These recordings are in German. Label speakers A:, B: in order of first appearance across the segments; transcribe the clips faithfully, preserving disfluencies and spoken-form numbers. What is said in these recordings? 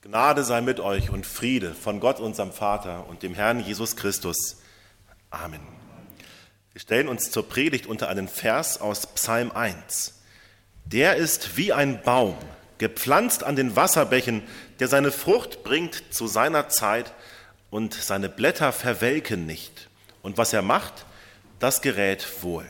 A: Gnade sei mit euch und Friede von Gott, unserem Vater und dem Herrn Jesus Christus. Amen. Wir stellen uns zur Predigt unter einen Vers aus Psalm eins. Der ist wie ein Baum, gepflanzt an den Wasserbächen, der seine Frucht bringt zu seiner Zeit und seine Blätter verwelken nicht. Und was er macht, das gerät wohl.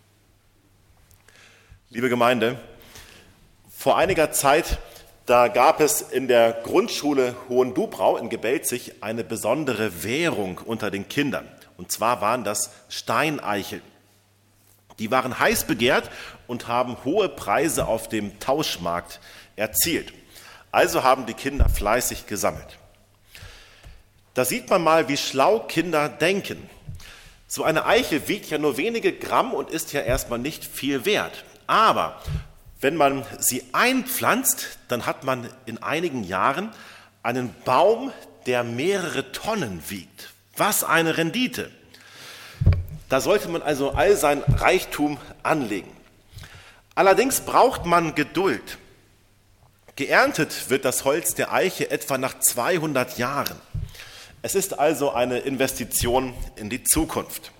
A: Liebe Gemeinde, vor einiger Zeit Da gab es in der Grundschule Hohendubrau in Gebelzig eine besondere Währung unter den Kindern. Und zwar waren das Steineicheln. Die waren heiß begehrt und haben hohe Preise auf dem Tauschmarkt erzielt. Also haben die Kinder fleißig gesammelt. Da sieht man mal, wie schlau Kinder denken. So eine Eichel wiegt ja nur wenige Gramm und ist ja erstmal nicht viel wert. Aber wenn man sie einpflanzt, dann hat man in einigen Jahren einen Baum, der mehrere Tonnen wiegt. Was eine Rendite! Da sollte man also all sein Reichtum anlegen. Allerdings braucht man Geduld. Geerntet wird das Holz der Eiche etwa nach zweihundert Jahren. Es ist also eine Investition in die Zukunft.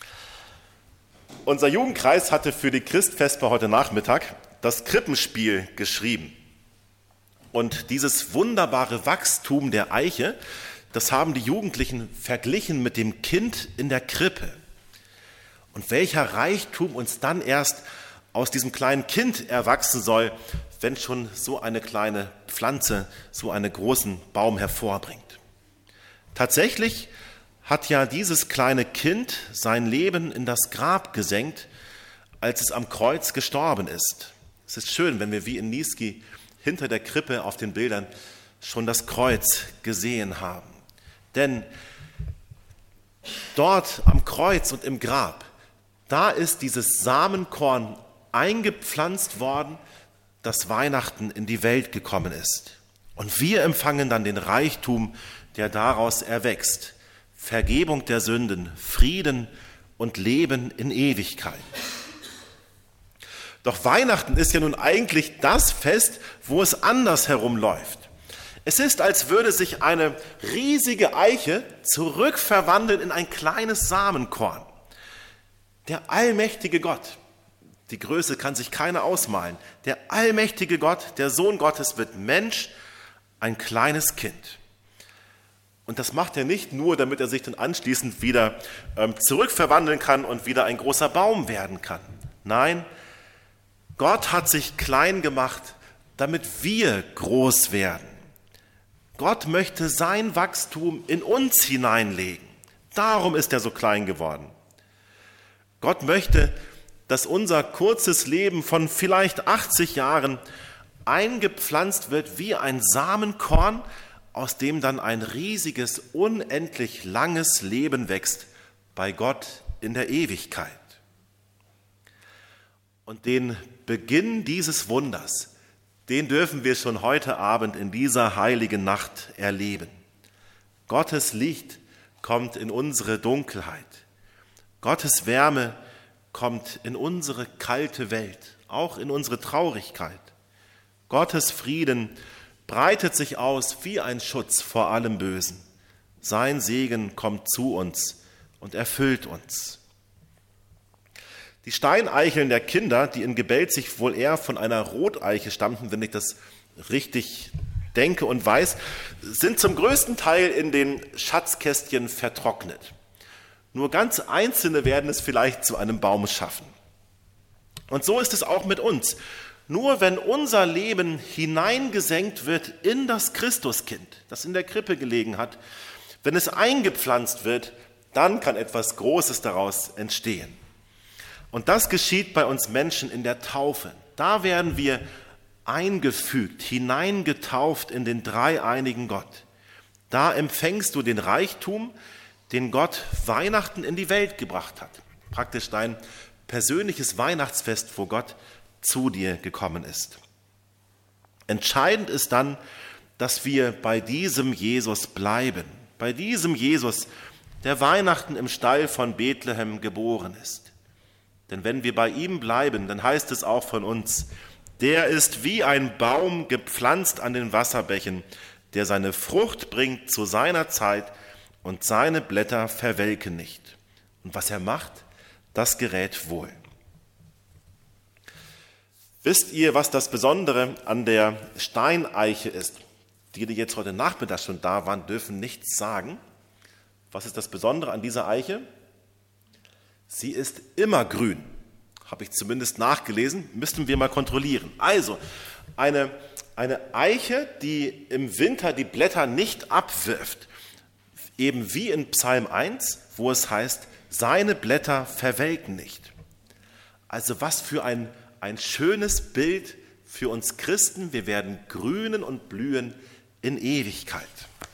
A: Unser Jugendkreis hatte für die Christfesper heute Nachmittag das Krippenspiel geschrieben. Und dieses wunderbare Wachstum der Eiche, das haben die Jugendlichen verglichen mit dem Kind in der Krippe. Und welcher Reichtum uns dann erst aus diesem kleinen Kind erwachsen soll, wenn schon so eine kleine Pflanze so einen großen Baum hervorbringt. Tatsächlich hat ja dieses kleine Kind sein Leben in das Grab gesenkt, als es am Kreuz gestorben ist. Es ist schön, wenn wir wie in Niesky hinter der Krippe auf den Bildern schon das Kreuz gesehen haben. Denn dort am Kreuz und im Grab, da ist dieses Samenkorn eingepflanzt worden, das Weihnachten in die Welt gekommen ist. Und wir empfangen dann den Reichtum, der daraus erwächst. Vergebung der Sünden, Frieden und Leben in Ewigkeit. Doch Weihnachten ist ja nun eigentlich das Fest, wo es anders herumläuft. Es ist, als würde sich eine riesige Eiche zurückverwandeln in ein kleines Samenkorn. Der allmächtige Gott, die Größe kann sich keiner ausmalen, der allmächtige Gott, der Sohn Gottes, wird Mensch, ein kleines Kind. Und das macht er nicht nur, damit er sich dann anschließend wieder ähm, zurückverwandeln kann und wieder ein großer Baum werden kann. Nein, Gott hat sich klein gemacht, damit wir groß werden. Gott möchte sein Wachstum in uns hineinlegen. Darum ist er so klein geworden. Gott möchte, dass unser kurzes Leben von vielleicht achtzig Jahren eingepflanzt wird wie ein Samenkorn, aus dem dann ein riesiges, unendlich langes Leben wächst bei Gott in der Ewigkeit. Und den Beginn dieses Wunders, den dürfen wir schon heute Abend in dieser heiligen Nacht erleben. Gottes Licht kommt in unsere Dunkelheit. Gottes Wärme kommt in unsere kalte Welt, auch in unsere Traurigkeit. Gottes Frieden breitet sich aus wie ein Schutz vor allem Bösen. Sein Segen kommt zu uns und erfüllt uns. Die Steineicheln der Kinder, die in Gebelzig wohl eher von einer Roteiche stammten, wenn ich das richtig denke und weiß, sind zum größten Teil in den Schatzkästchen vertrocknet. Nur ganz einzelne werden es vielleicht zu einem Baum schaffen. Und so ist es auch mit uns. Nur wenn unser Leben hineingesenkt wird in das Christuskind, das in der Krippe gelegen hat, wenn es eingepflanzt wird, dann kann etwas Großes daraus entstehen. Und das geschieht bei uns Menschen in der Taufe. Da werden wir eingefügt, hineingetauft in den dreieinigen Gott. Da empfängst du den Reichtum, den Gott Weihnachten in die Welt gebracht hat. Praktisch dein persönliches Weihnachtsfest, wo Gott zu dir gekommen ist. Entscheidend ist dann, dass wir bei diesem Jesus bleiben, bei diesem Jesus, der Weihnachten im Stall von Bethlehem geboren ist. Denn wenn wir bei ihm bleiben, dann heißt es auch von uns, der ist wie ein Baum gepflanzt an den Wasserbächen, der seine Frucht bringt zu seiner Zeit und seine Blätter verwelken nicht. Und was er macht, das gerät wohl. Wisst ihr, was das Besondere an der Steineiche ist? Die, die jetzt heute Nachmittag schon da waren, dürfen nichts sagen. Was ist das Besondere an dieser Eiche? Sie ist immer grün. Habe ich zumindest nachgelesen, müssten wir mal kontrollieren. Also, eine, eine Eiche, die im Winter die Blätter nicht abwirft, eben wie in Psalm eins, wo es heißt, seine Blätter verwelken nicht. Also was für ein, ein schönes Bild für uns Christen. Wir werden grünen und blühen in Ewigkeit.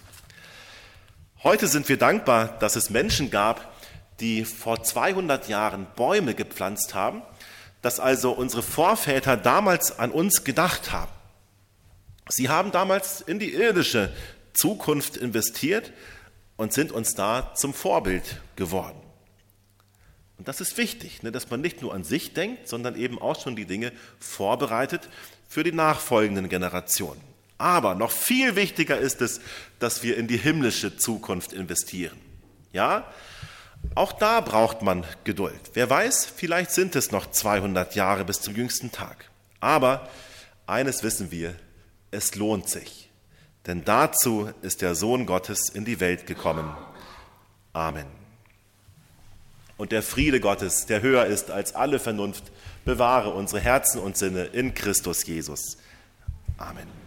A: Heute sind wir dankbar, dass es Menschen gab, die vor zweihundert Jahren Bäume gepflanzt haben, dass also unsere Vorväter damals an uns gedacht haben. Sie haben damals in die irdische Zukunft investiert und sind uns da zum Vorbild geworden. Und das ist wichtig, dass man nicht nur an sich denkt, sondern eben auch schon die Dinge vorbereitet für die nachfolgenden Generationen. Aber noch viel wichtiger ist es, dass wir in die himmlische Zukunft investieren. Ja, auch da braucht man Geduld. Wer weiß, vielleicht sind es noch zweihundert Jahre bis zum jüngsten Tag. Aber eines wissen wir, es lohnt sich. Denn dazu ist der Sohn Gottes in die Welt gekommen. Amen. Und der Friede Gottes, der höher ist als alle Vernunft, bewahre unsere Herzen und Sinne in Christus Jesus. Amen.